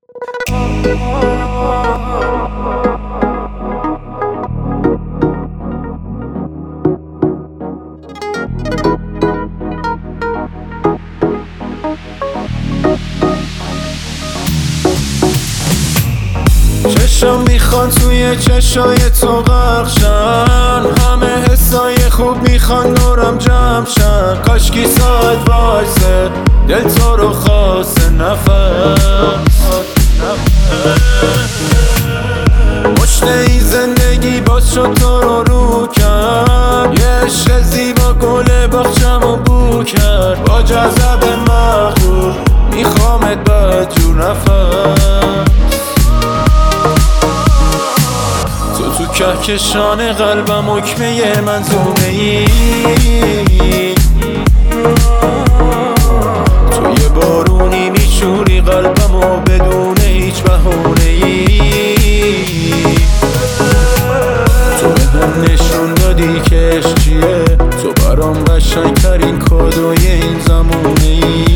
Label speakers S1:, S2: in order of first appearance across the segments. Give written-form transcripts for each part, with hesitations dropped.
S1: چشم میخوان توی چشای تو غرقشن، همه حسای خوب میخوان دورم جمعشن. کاشکی ساعت وایسه دل تو رو خواسته نفس. مشت این زندگی باز شد تو رو کرد، یه عشق زیبا گل باغچمو بو کرد. با جذب مغرور میخوامت بدجور نفس. تو کهکشان قلبم حکمه منظومه ای، تو یه بارونی میشوری قلبمو بدون هیچ بهونه ای. تو بهم نشون دادی که عشق چیه، تو برام قشنگترین کادوی این زمونه ای.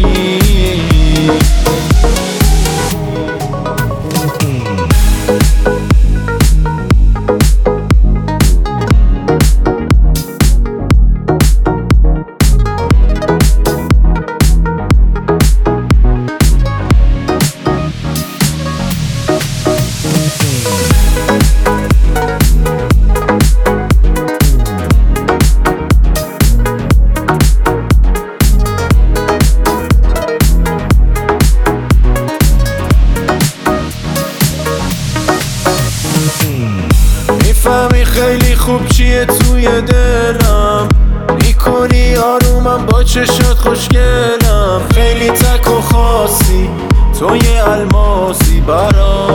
S1: میفهمی خیلی خوب چیه توی دلم، میکنی آرومم با چشات خوشگلم. خیلی تک و خاصی تو یه الماسی برام،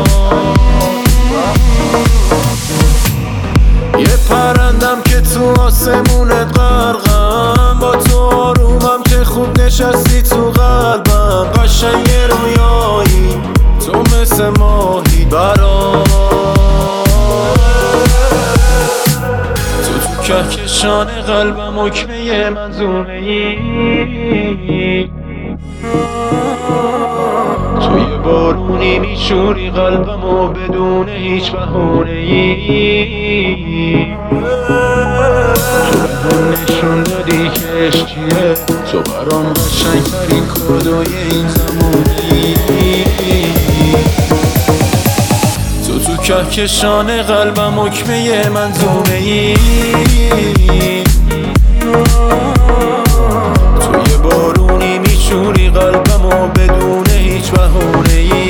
S1: یه پرندم که تو آسمونت غرقم. با تو آرومم که خوب نشستی تو قلبم. قشنگ رویایی تو مثل ماهی برام. کهکشان قلبم حکمه منظومه ای، تو یه بارونی میشوری قلبمو بدون هیچ بهونه ای. تو بهم نشون دادی که عشق چیه، تو برام قشنگترین کادوی این زمونه ای. تو کهکشان قلبم حکمه منظومه ای، تو یه بارونی میشوری قلبمو بدون هیچ بهونه ای.